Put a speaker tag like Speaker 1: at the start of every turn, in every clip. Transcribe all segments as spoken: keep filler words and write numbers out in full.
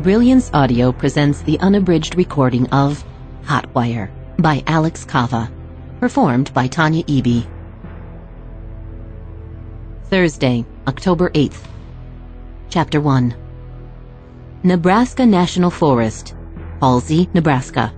Speaker 1: Brilliance Audio presents the unabridged recording of Hotwire by Alex Kava, performed by Tanya Eby. Thursday, October eighth. Chapter one. Nebraska National Forest, Halsey, Nebraska.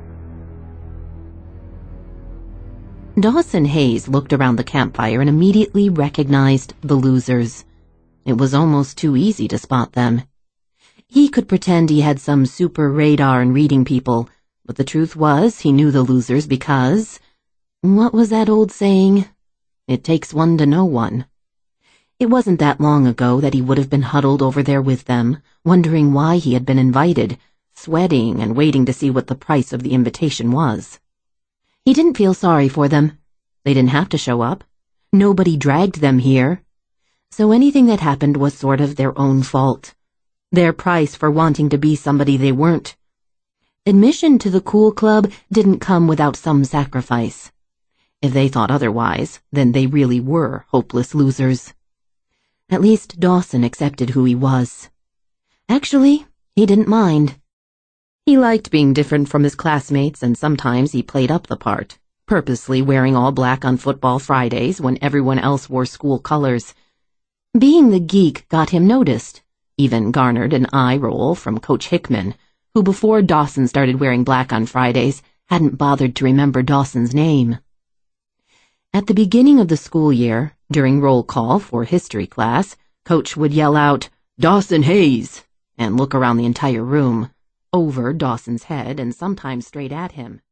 Speaker 1: Dawson Hayes looked around the campfire and immediately recognized the losers. It was almost too easy to spot them. He could pretend he had some super radar in reading people, but the truth was he knew the losers because... what was that old saying? It takes one to know one. It wasn't that long ago that he would have been huddled over there with them, wondering why he had been invited, sweating and waiting to see what the price of the invitation was. He didn't feel sorry for them. They didn't have to show up. Nobody dragged them here. So anything that happened was sort of their own fault. Their price for wanting to be somebody they weren't. Admission to the Cool Club didn't come without some sacrifice. If they thought otherwise, then they really were hopeless losers. At least Dawson accepted who he was. Actually, he didn't mind. He liked being different from his classmates, and sometimes he played up the part, purposely wearing all black on football Fridays when everyone else wore school colors. Being the geek got him noticed, even garnered an eye roll from Coach Hickman, who before Dawson started wearing black on Fridays hadn't bothered to remember Dawson's name. At the beginning of the school year, during roll call for history class, Coach would yell out, "Dawson Hayes," and look around the entire room, over Dawson's head and sometimes straight at him.